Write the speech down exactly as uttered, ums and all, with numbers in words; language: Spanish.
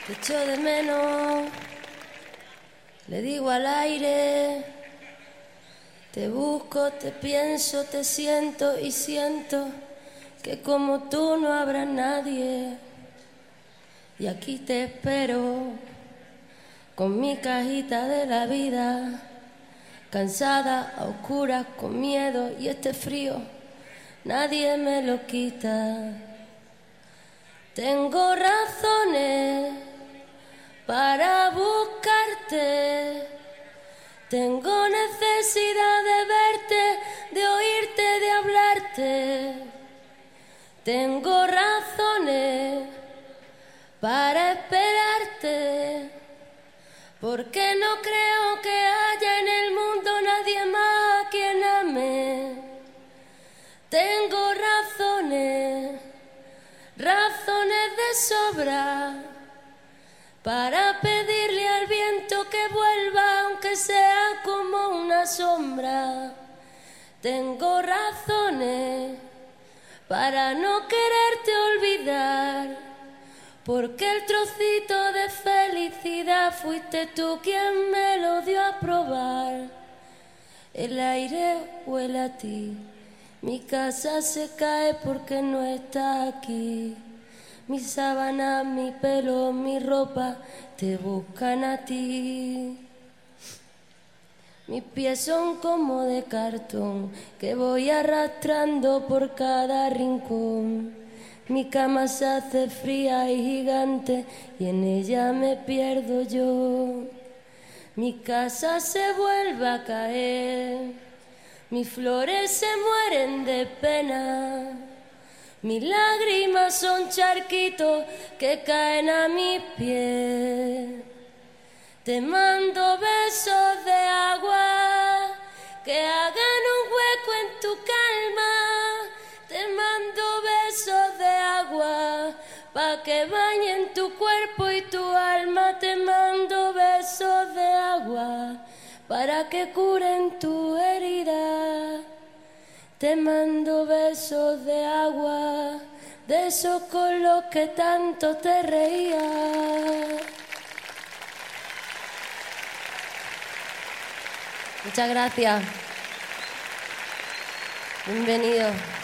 Te echo de menos, le digo al aire. Te busco, te pienso, te siento y siento que como tú no habrá nadie. Y aquí te espero con mi cajita de la vida, cansada, a oscuras, con miedo, y este frío nadie me lo quita. Tengo razones para buscarte, tengo necesidad de verte, de oírte, de hablarte. Tengo razones para esperarte, porque no creo que haya en el mundo nadie más a quien ame. Tengo razones, razones de sobra, para pedirle al viento que vuelva, aunque sea como una sombra. Tengo razones para no quererte olvidar, porque el trocito de felicidad fuiste tú quien me lo dio a probar. El aire huele a ti, mi casa se cae porque no estás aquí. Mi sábana, mi pelo, mi ropa te buscan a ti. Mis pies son como de cartón que voy arrastrando por cada rincón. Mi cama se hace fría y gigante y en ella me pierdo yo. Mi casa se vuelve a caer, mis flores se mueren de pena. Mis lágrimas son charquitos que caen a mis pies. Te mando besos de agua que hagan un hueco en tu calma. Te mando besos de agua pa' que bañen tu cuerpo y tu alma. Te mando besos de agua para que curen tu herida. Te mando besos de agua, de esos con los que tanto te reías. Muchas gracias. Bienvenido.